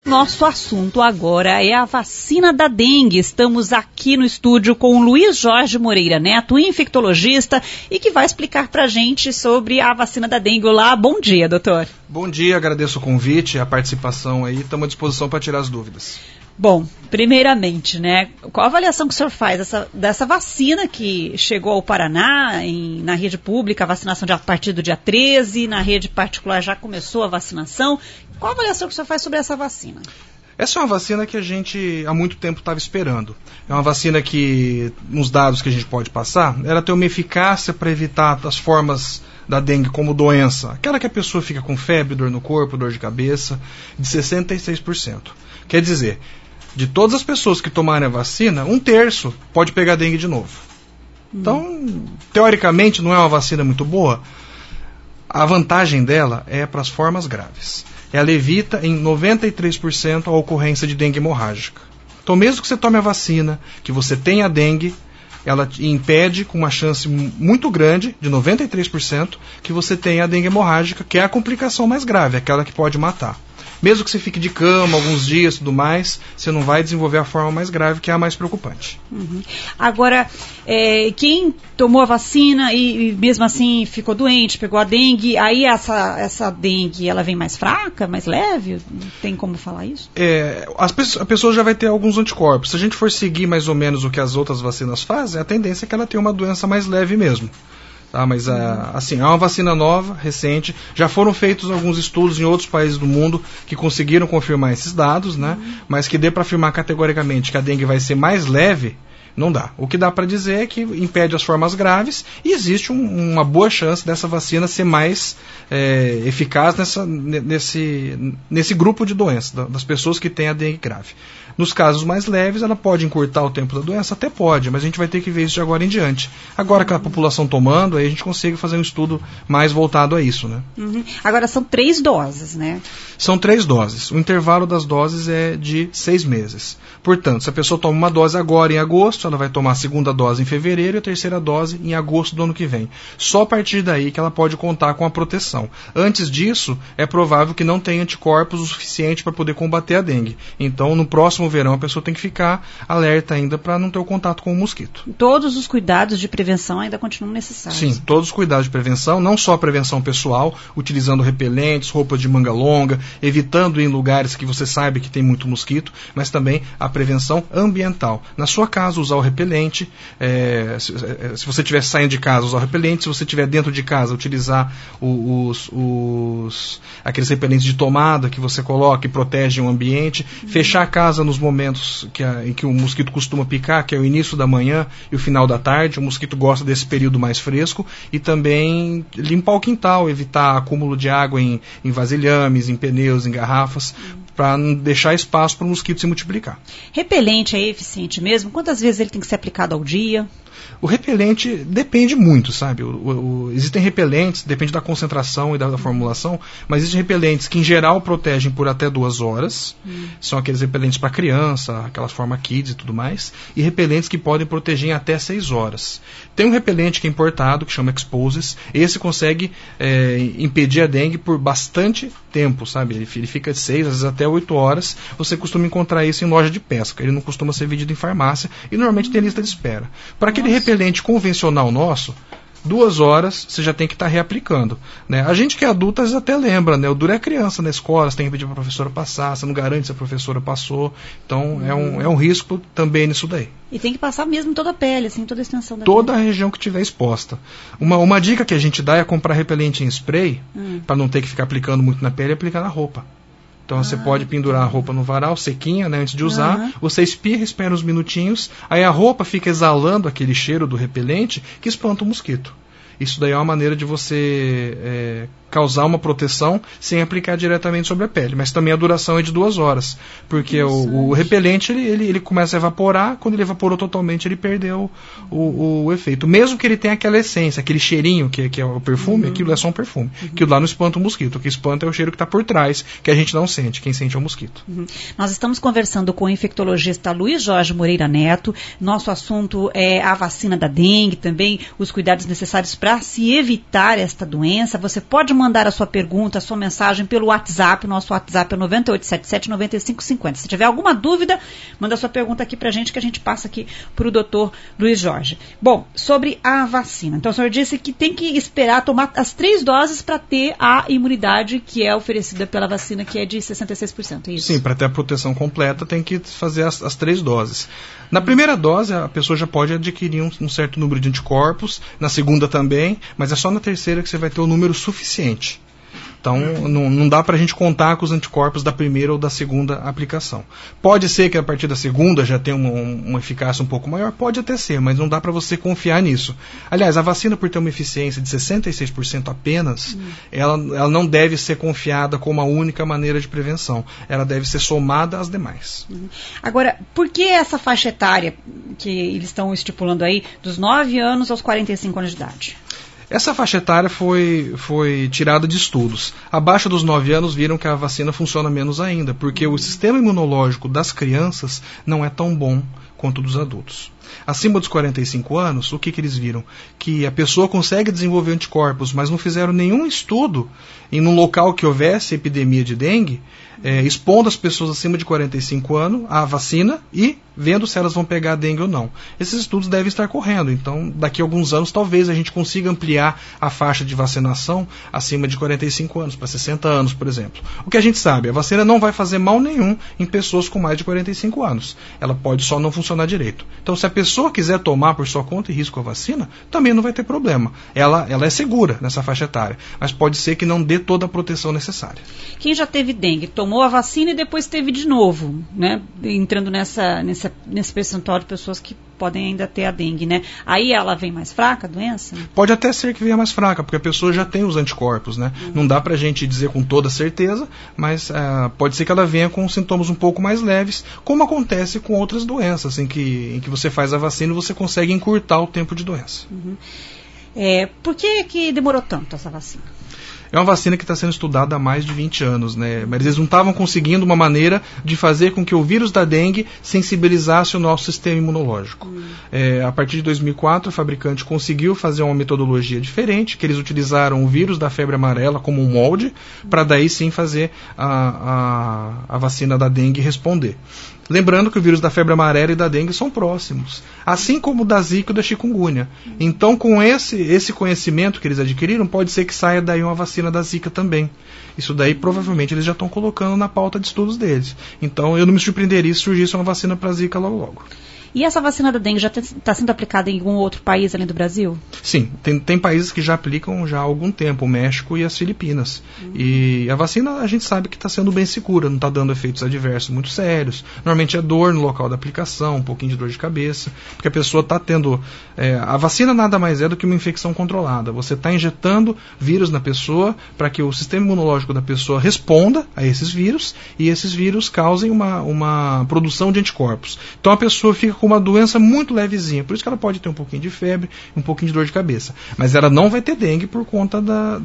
Nosso assunto agora é a vacina da dengue. Estamos aqui no estúdio com o Luiz Jorge Moreira Neto, infectologista, e que vai explicar pra gente sobre a vacina da dengue. Olá, bom dia, doutor. Bom dia, agradeço o convite, a participação aí, estamos à disposição para tirar as dúvidas. Bom, primeiramente, né, qual a avaliação que o senhor faz dessa vacina que chegou ao Paraná, na rede pública, a vacinação a partir do dia 13, na rede particular já começou a vacinação. Qual a avaliação que o senhor faz sobre essa vacina? Essa é uma vacina que a gente há muito tempo estava esperando. É uma vacina que, nos dados que a gente pode passar, ela tem uma eficácia para evitar as formas da dengue como doença, aquela que a pessoa fica com febre, dor no corpo, dor de cabeça, de 66%. Quer dizer, de todas as pessoas que tomarem a vacina, 1/3 pode pegar dengue de novo. Então, teoricamente, não é uma vacina muito boa. A vantagem dela é para as formas graves. Ela evita em 93% a ocorrência de dengue hemorrágica. Então, mesmo que você tome a vacina, que você tenha dengue, ela impede com uma chance muito grande, de 93%, que você tenha a dengue hemorrágica, que é a complicação mais grave, aquela que pode matar. Mesmo que você fique de cama alguns dias e tudo mais, você não vai desenvolver a forma mais grave, que é a mais preocupante. Agora, quem tomou a vacina e mesmo assim ficou doente, pegou a dengue, aí essa dengue, ela vem mais fraca, mais leve? Tem como falar isso? A pessoa já vai ter alguns anticorpos. Se a gente for seguir mais ou menos o que as outras vacinas fazem, a tendência é que ela tenha uma doença mais leve mesmo. Tá, mas assim, é uma vacina nova, recente, já foram feitos alguns estudos em outros países do mundo que conseguiram confirmar esses dados, né? Mas que dê para afirmar categoricamente que a dengue vai ser mais leve, não dá. O que dá para dizer é que impede as formas graves e existe uma boa chance dessa vacina ser mais eficaz nesse grupo de doenças, das pessoas que têm a dengue grave. Nos casos mais leves, ela pode encurtar o tempo da doença? Até pode, mas a gente vai ter que ver isso de agora em diante. Agora que a população tomando, aí a gente consegue fazer um estudo mais voltado a isso, né? Agora, são 3 doses, né? São 3 doses. O intervalo das doses é de 6 meses. Portanto, se a pessoa toma uma dose agora em agosto, ela vai tomar a segunda dose em fevereiro e a terceira dose em agosto do ano que vem. Só a partir daí que ela pode contar com a proteção. Antes disso, é provável que não tenha anticorpos o suficiente para poder combater a dengue. Então, no próximo verão, a pessoa tem que ficar alerta ainda para não ter o contato com o mosquito. Todos os cuidados de prevenção ainda continuam necessários. Sim, todos os cuidados de prevenção, não só a prevenção pessoal, utilizando repelentes, roupas de manga longa, evitando ir em lugares que você sabe que tem muito mosquito, mas também a prevenção ambiental. Na sua casa, usar o repelente, se você estiver saindo de casa, usar o repelente, se você estiver dentro de casa, utilizar aqueles repelentes de tomada que você coloca e protegem o ambiente, fechar a casa nos momentos em que o mosquito costuma picar, que é o início da manhã e o final da tarde. O mosquito gosta desse período mais fresco. E também limpar o quintal, evitar acúmulo de água em vasilhames, em pneus, em garrafas, para não deixar espaço para o mosquito se multiplicar. Repelente é eficiente mesmo? Quantas vezes ele tem que ser aplicado ao dia? O repelente depende muito, sabe? Existem repelentes, depende da concentração e da formulação, mas existem repelentes que em geral protegem por até 2 horas. São aqueles repelentes para criança, aquelas forma kids e tudo mais. E repelentes que podem proteger em até 6 horas. Tem um repelente que é importado, que chama Exposes. Esse consegue impedir a dengue por bastante tempo, sabe? Ele fica de 6, às vezes até 8 horas. Você costuma encontrar isso em loja de pesca. Ele não costuma ser vendido em farmácia e normalmente tem lista de espera. Para aquele repelente convencional nosso, 2 horas você já tem que estar reaplicando, né? A gente que é adulto às vezes até lembra, né? O duro é a criança na escola, você tem que pedir para a professora passar, você não garante se a professora passou, então é um risco também nisso daí. E tem que passar mesmo toda a pele, assim, toda a extensão da toda pele. A região que estiver exposta. Uma dica que a gente dá é comprar repelente em spray, para não ter que ficar aplicando muito na pele e aplicar na roupa. Então você pode pendurar a roupa no varal, sequinha, né, antes de usar, você espirra, espera uns minutinhos, aí a roupa fica exalando aquele cheiro do repelente que espanta o mosquito. Isso daí é uma maneira de você causar uma proteção sem aplicar diretamente sobre a pele. Mas também a duração é de 2 horas. Porque o repelente ele começa a evaporar, quando ele evaporou totalmente ele perdeu o efeito. Mesmo que ele tenha aquela essência, aquele cheirinho que é o perfume, aquilo é só um perfume. Aquilo lá não espanta o mosquito. O que espanta é o cheiro que está por trás, que a gente não sente. Quem sente é o mosquito. Nós estamos conversando com o infectologista Luiz Jorge Moreira Neto. Nosso assunto é a vacina da dengue, também os cuidados necessários para para se evitar esta doença? Você pode mandar a sua pergunta, a sua mensagem pelo WhatsApp. O nosso WhatsApp é 9877-9550. Se tiver alguma dúvida, manda a sua pergunta aqui para a gente, que a gente passa aqui para o Dr. Luiz Jorge. Bom, sobre a vacina. Então, o senhor disse que tem que esperar tomar as 3 doses para ter a imunidade que é oferecida pela vacina, que é de 66%, é isso? Sim, para ter a proteção completa tem que fazer as 3 doses. Na primeira dose, a pessoa já pode adquirir um certo número de anticorpos, na segunda também, mas é só na terceira que você vai ter o número suficiente. Então, não dá para a gente contar com os anticorpos da primeira ou da segunda aplicação. Pode ser que a partir da segunda já tenha uma eficácia um pouco maior, pode até ser, mas não dá para você confiar nisso. Aliás, a vacina, por ter uma eficiência de 66% apenas, ela não deve ser confiada como a única maneira de prevenção. Ela deve ser somada às demais. Agora, por que essa faixa etária que eles estão estipulando aí, dos 9 anos aos 45 anos de idade? Essa faixa etária foi tirada de estudos. Abaixo dos 9 anos viram que a vacina funciona menos ainda, porque o sistema imunológico das crianças não é tão bom quanto dos adultos. Acima dos 45 anos, o que eles viram? Que a pessoa consegue desenvolver anticorpos, mas não fizeram nenhum estudo em um local que houvesse epidemia de dengue, expondo as pessoas acima de 45 anos à vacina e vendo se elas vão pegar a dengue ou não. Esses estudos devem estar correndo, então daqui a alguns anos talvez a gente consiga ampliar a faixa de vacinação acima de 45 anos, para 60 anos, por exemplo. O que a gente sabe, a vacina não vai fazer mal nenhum em pessoas com mais de 45 anos. Ela pode só não funcionar direito. Então, se a pessoa quiser tomar por sua conta e risco a vacina, também não vai ter problema. Ela é segura nessa faixa etária, mas pode ser que não dê toda a proteção necessária. Quem já teve dengue, tomou a vacina e depois teve de novo, né? Entrando nesse percentual de pessoas que podem ainda ter a dengue, né? Aí ela vem mais fraca, a doença? Pode até ser que venha mais fraca, porque a pessoa já tem os anticorpos, né? Não dá pra gente dizer com toda certeza, mas pode ser que ela venha com sintomas um pouco mais leves, como acontece com outras doenças, em que você faz a vacina e você consegue encurtar o tempo de doença. Por que demorou tanto essa vacina? É uma vacina que está sendo estudada há mais de 20 anos, né? Mas eles não estavam conseguindo uma maneira de fazer com que o vírus da dengue sensibilizasse o nosso sistema imunológico. A partir de 2004, o fabricante conseguiu fazer uma metodologia diferente, que eles utilizaram o vírus da febre amarela como um molde, para daí sim fazer a vacina da dengue responder. Lembrando que o vírus da febre amarela e da dengue são próximos, assim como o da zika e da chikungunya. Então, com esse conhecimento que eles adquiriram, pode ser que saia daí uma vacina da zika também. Isso daí, provavelmente, eles já estão colocando na pauta de estudos deles. Então, eu não me surpreenderia se surgisse uma vacina para zika logo logo. E essa vacina da dengue já está sendo aplicada em algum outro país além do Brasil? Sim, tem países que já aplicam já há algum tempo, o México e as Filipinas. E a vacina a gente sabe que está sendo bem segura, não está dando efeitos adversos muito sérios. Normalmente é dor no local da aplicação, um pouquinho de dor de cabeça, porque a pessoa está tendo... a vacina nada mais é do que uma infecção controlada. Você está injetando vírus na pessoa para que o sistema imunológico da pessoa responda a esses vírus e esses vírus causem uma produção de anticorpos. Então a pessoa fica com uma doença muito levezinha, por isso que ela pode ter um pouquinho de febre, um pouquinho de dor de cabeça, mas ela não vai ter dengue por conta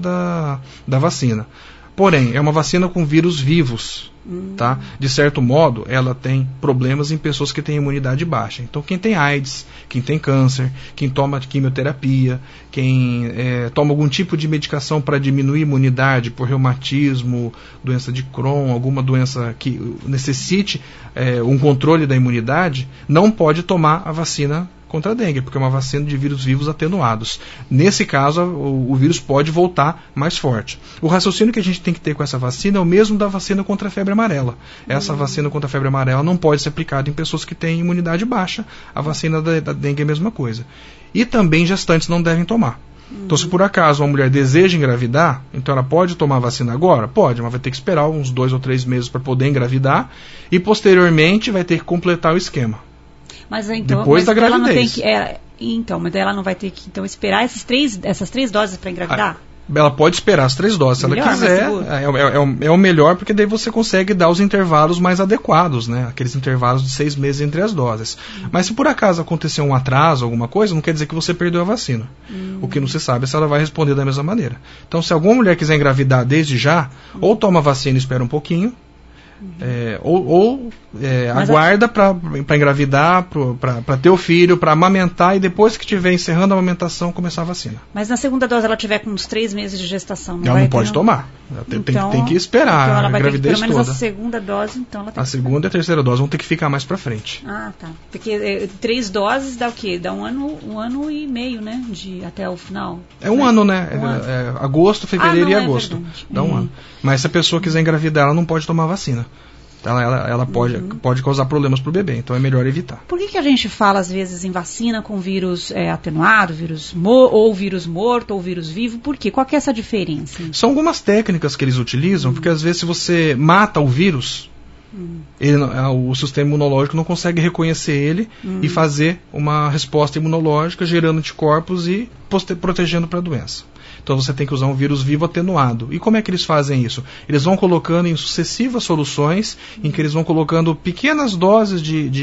da vacina. Porém, é uma vacina com vírus vivos, tá? De certo modo, ela tem problemas em pessoas que têm imunidade baixa. Então, quem tem AIDS, quem tem câncer, quem toma quimioterapia, quem toma algum tipo de medicação para diminuir a imunidade por reumatismo, doença de Crohn, alguma doença que necessite um controle da imunidade, não pode tomar a vacina contra a dengue, porque é uma vacina de vírus vivos atenuados. Nesse caso, o vírus pode voltar mais forte. O raciocínio que a gente tem que ter com essa vacina é o mesmo da vacina contra a febre amarela. Essa vacina contra a febre amarela não pode ser aplicada em pessoas que têm imunidade baixa. A vacina da dengue é a mesma coisa. E também gestantes não devem tomar. Então, se por acaso uma mulher deseja engravidar, então ela pode tomar a vacina agora? Pode, mas vai ter que esperar uns 2 ou 3 meses para poder engravidar e posteriormente vai ter que completar o esquema. Mas então, depois da gravidez. Ela não tem que, mas ela não vai ter que esperar essas três doses para engravidar? Ela pode esperar as 3 doses, se ela quiser. É o melhor, porque daí você consegue dar os intervalos mais adequados, né? Aqueles intervalos de 6 meses entre as doses. Mas se por acaso acontecer um atraso, alguma coisa, não quer dizer que você perdeu a vacina. O que não se sabe é se ela vai responder da mesma maneira. Então, se alguma mulher quiser engravidar desde já, ou toma a vacina e espera um pouquinho, aguarda para engravidar, para ter o filho, para amamentar, e depois que estiver encerrando a amamentação, começar a vacina. Mas na segunda dose ela tiver com uns 3 meses de gestação, ela não pode tomar. Ela tem que esperar então ela vai a gravidez ter que, pelo menos toda. A segunda dose, então ela tem a que segunda e a terceira dose vão ter que ficar mais para frente. Ah, tá. Porque 3 doses dá o quê? Dá um ano e meio, né? Até o final. É um ano, né? Agosto, fevereiro e agosto. Verdade. Dá um ano. Mas se a pessoa quiser engravidar, ela não pode tomar vacina. Ela pode causar problemas para o bebê, então é melhor evitar. Por que a gente fala, às vezes, em vacina com vírus atenuado, ou vírus morto, ou vírus vivo? Por quê? Qual que é essa diferença? São algumas técnicas que eles utilizam, porque às vezes se você mata o vírus, o sistema imunológico não consegue reconhecer ele e fazer uma resposta imunológica, gerando anticorpos e protegendo para a doença. Então você tem que usar um vírus vivo atenuado. E como é que eles fazem isso? Eles vão colocando em sucessivas soluções, em que eles vão colocando pequenas doses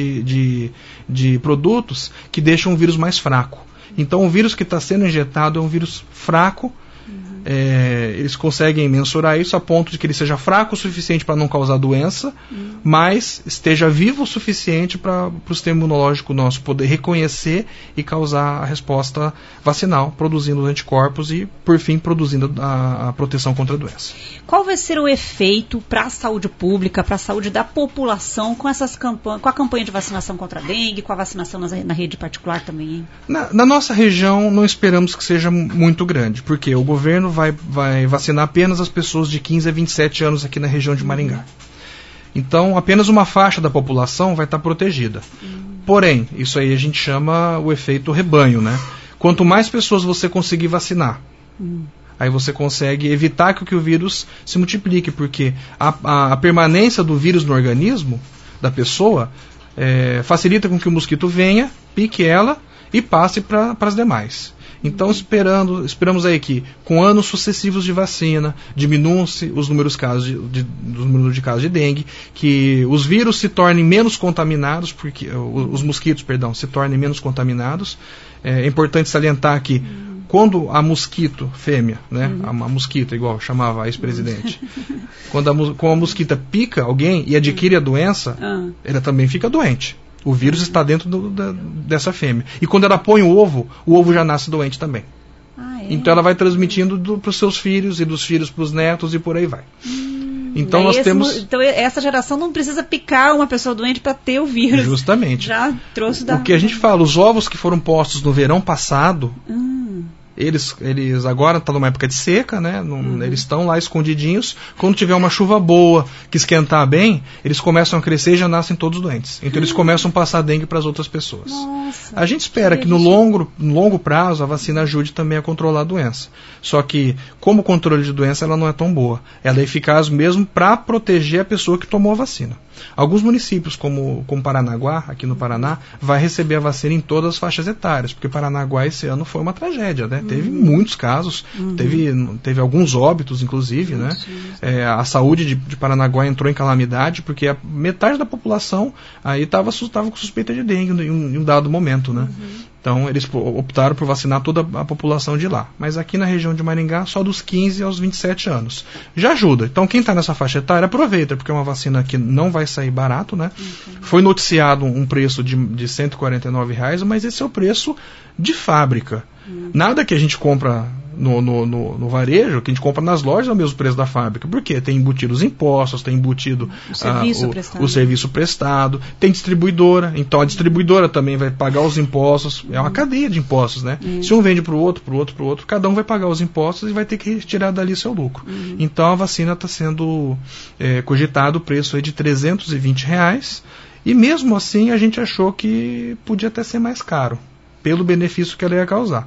de produtos que deixam o vírus mais fraco. Então o vírus que está sendo injetado é um vírus fraco. Eles conseguem mensurar isso a ponto de que ele seja fraco o suficiente para não causar doença, mas esteja vivo o suficiente para o sistema imunológico nosso poder reconhecer e causar a resposta vacinal, produzindo os anticorpos e, por fim, produzindo a proteção contra a doença. Qual vai ser o efeito para a saúde pública, para a saúde da população com a campanha de vacinação contra a dengue, com a vacinação na rede particular também, hein? Na nossa região não esperamos que seja muito grande, porque o governo vai vacinar apenas as pessoas de 15 a 27 anos aqui na região de Maringá. Então, apenas uma faixa da população vai estar protegida. Porém, isso aí a gente chama o efeito rebanho, né? Quanto mais pessoas você conseguir vacinar, aí você consegue evitar que o vírus se multiplique, porque a permanência do vírus no organismo da pessoa facilita com que o mosquito venha, pique ela e passe para as demais. Então esperamos aí que, com anos sucessivos de vacina, diminua-se os números de casos de dengue, que os vírus se tornem menos contaminados, porque os mosquitos, se tornem menos contaminados. É importante salientar que quando a mosquito fêmea, né, a mosquita, igual chamava a ex-presidente, quando a mosquita pica alguém e adquire a doença, ela também fica doente. O vírus está dentro dessa fêmea. E quando ela põe o ovo já nasce doente também. Então ela vai transmitindo para os seus filhos e dos filhos para os netos e por aí vai. Então nós temos... Então essa geração não precisa picar uma pessoa doente para ter o vírus. Justamente. Já trouxe O que a gente fala, os ovos que foram postos no verão passado... Eles agora estão numa época de seca, né? Eles estão lá escondidinhos. Quando tiver uma chuva boa, que esquentar bem, eles começam a crescer e já nascem todos doentes. Então eles começam a passar dengue para as outras pessoas. Nossa, a gente espera que no longo prazo a vacina ajude também a controlar a doença. Só que, como controle de doença, ela não é tão boa. Ela é eficaz mesmo para proteger a pessoa que tomou a vacina. Alguns municípios, como Paranaguá, aqui no Paraná, vai receber a vacina em todas as faixas etárias, porque Paranaguá esse ano foi uma tragédia, né? Teve muitos casos, teve alguns óbitos, inclusive, né? A saúde de Paranaguá entrou em calamidade, porque a metade da população aí estava com suspeita de dengue em um dado momento, né? Então, eles optaram por vacinar toda a população de lá. Mas aqui na região de Maringá, só dos 15 aos 27 anos. Já ajuda. Então, quem está nessa faixa etária, aproveita, porque é uma vacina que não vai sair barato, né? Foi noticiado um preço de R$149, mas esse é o preço de fábrica. Nada que a gente compra no varejo, que a gente compra nas lojas, é o mesmo preço da fábrica. Por quê? Tem embutido os impostos, tem embutido o serviço prestado, tem distribuidora, então a distribuidora também vai pagar os impostos, é uma cadeia de impostos, né? Se um vende para o outro, cada um vai pagar os impostos e vai ter que retirar dali seu lucro. Então a vacina está sendo cogitado o preço aí de R$320, e mesmo assim a gente achou que podia até ser mais caro, pelo benefício que ela ia causar.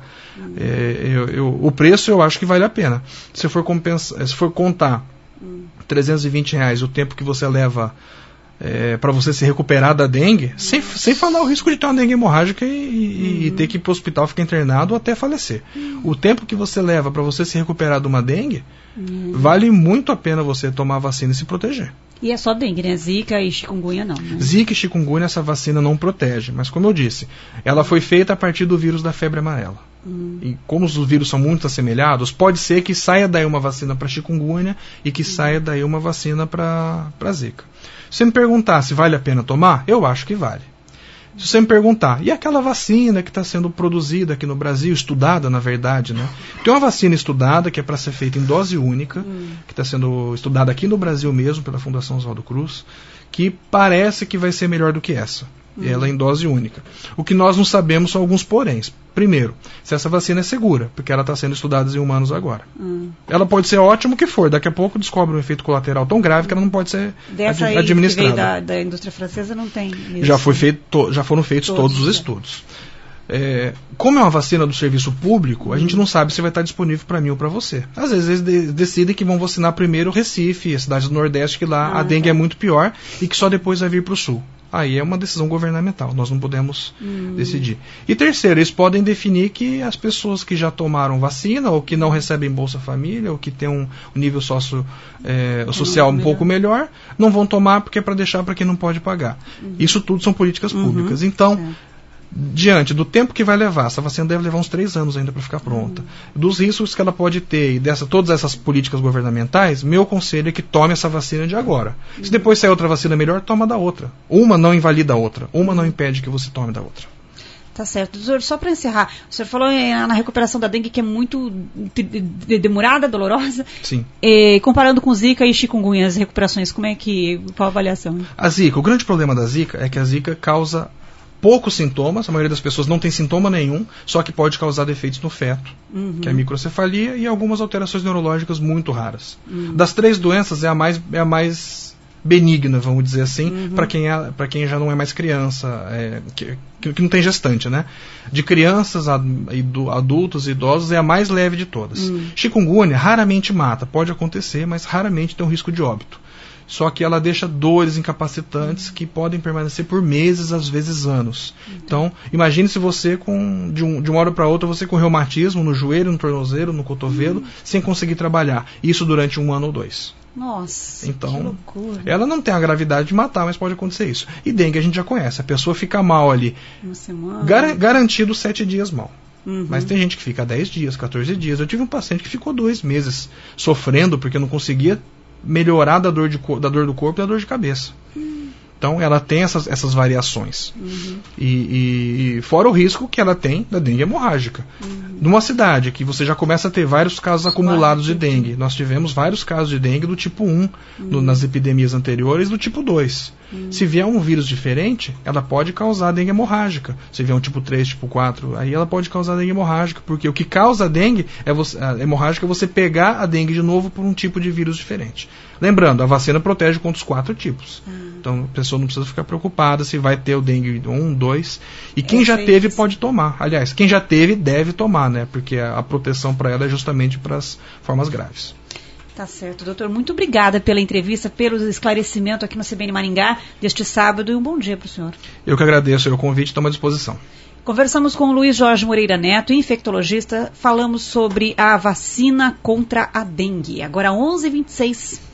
O preço eu acho que vale a pena. Se for contar R$320 o tempo que você leva para você se recuperar da dengue, sem falar o risco de ter uma dengue hemorrágica e ter que ir para o hospital, ficar internado ou até falecer. O tempo que você leva para você se recuperar de uma dengue, vale muito a pena você tomar a vacina e se proteger. E é só dengue, né? Zika e chikungunya não, né? Zika e chikungunya essa vacina não protege, mas como eu disse, ela foi feita a partir do vírus da febre amarela. E como os vírus são muito assemelhados, pode ser que saia daí uma vacina para chikungunya e que saia daí uma vacina para Zika. Se você me perguntar se vale a pena tomar, eu acho que vale. Se você me perguntar, e aquela vacina que está sendo produzida aqui no Brasil, estudada na verdade, né? Tem uma vacina estudada que é para ser feita em dose única, que está sendo estudada aqui no Brasil mesmo, pela Fundação Oswaldo Cruz, que parece que vai ser melhor do que essa. Ela é em dose única. O que nós não sabemos são alguns poréns. Primeiro, se essa vacina é segura, porque ela está sendo estudada em humanos agora. Ela pode ser ótimo que for, daqui a pouco descobre um efeito colateral tão grave que ela não pode ser administrada. Que veio da indústria francesa não tem isso. Já foram feitos todos os estudos. Como é uma vacina do serviço público, a gente não sabe se vai estar disponível para mim ou para você. Às vezes eles decidem que vão vacinar primeiro Recife, a cidade do Nordeste, que lá a dengue é muito pior e que só depois vai vir para o Sul. Aí é uma decisão governamental, nós não podemos decidir. E terceiro, eles podem definir que as pessoas que já tomaram vacina, ou que não recebem Bolsa Família, ou que têm um nível social um pouco melhor, não vão tomar porque é para deixar para quem não pode pagar. Isso tudo são políticas públicas. Então, diante do tempo que vai levar, essa vacina deve levar uns 3 anos ainda para ficar pronta, dos riscos que ela pode ter e todas essas políticas governamentais, meu conselho é que tome essa vacina de agora. Se depois sair outra vacina melhor, toma da outra. Uma não invalida a outra, uma não impede que você tome da outra. Tá certo. Doutor, só para encerrar, o senhor falou na recuperação da dengue que é muito demorada, dolorosa. Sim. Comparando com Zika e chikungunya, as recuperações, qual a avaliação? A Zika, o grande problema da Zika é que a Zika causa poucos sintomas, a maioria das pessoas não tem sintoma nenhum, só que pode causar defeitos no feto, que é a microcefalia e algumas alterações neurológicas muito raras. Das 3 doenças é a mais benigna, vamos dizer assim, para quem já não é mais criança, que não tem gestante, né? De crianças, adultos e idosos é a mais leve de todas. Chikungunya raramente mata, pode acontecer, mas raramente tem um risco de óbito. Só que ela deixa dores incapacitantes que podem permanecer por meses, às vezes anos. Então, imagine se você, de uma hora para outra, você com reumatismo no joelho, no tornozelo, no cotovelo, sem conseguir trabalhar. Isso durante 1 ano ou 2. Nossa, então, que loucura. Ela não tem a gravidade de matar, mas pode acontecer isso. E dengue a gente já conhece. A pessoa fica mal ali. Uma semana. Garantido 7 dias mal. Mas tem gente que fica 10 dias, 14 dias. Eu tive um paciente que ficou 2 meses sofrendo porque não conseguia melhorar da dor do corpo e da dor de cabeça. Então ela tem essas variações. E fora o risco que ela tem da dengue hemorrágica. Numa cidade que você já começa a ter vários casos acumulados de dengue. Nós tivemos vários casos de dengue do tipo 1 nas epidemias anteriores, do tipo 2. Se vier um vírus diferente, ela pode causar dengue hemorrágica. Se vier um tipo 3, tipo 4, aí ela pode causar dengue hemorrágica, porque o que causa a dengue a hemorrágica é você pegar a dengue de novo por um tipo de vírus diferente. Lembrando, a vacina protege contra os 4 tipos. Então a pessoa não precisa ficar preocupada se vai ter o dengue 1, 2. E quem já teve pode tomar. Aliás, quem já teve deve tomar, né? Porque a proteção para ela é justamente para as formas graves. Tá certo, doutor. Muito obrigada pela entrevista, pelo esclarecimento aqui no CBN Maringá deste sábado e um bom dia para o senhor. Eu que agradeço o convite, estou à disposição. Conversamos com o Luiz Jorge Moreira Neto, infectologista. Falamos sobre a vacina contra a dengue. Agora 11h26.